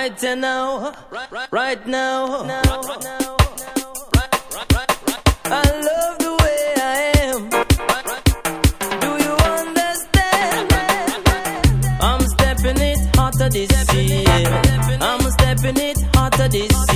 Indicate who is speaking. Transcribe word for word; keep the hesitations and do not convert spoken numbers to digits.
Speaker 1: Right now, right now, I love the way I am. Do you understand? I'm stepping it hotter this year. I'm stepping it hotter this year.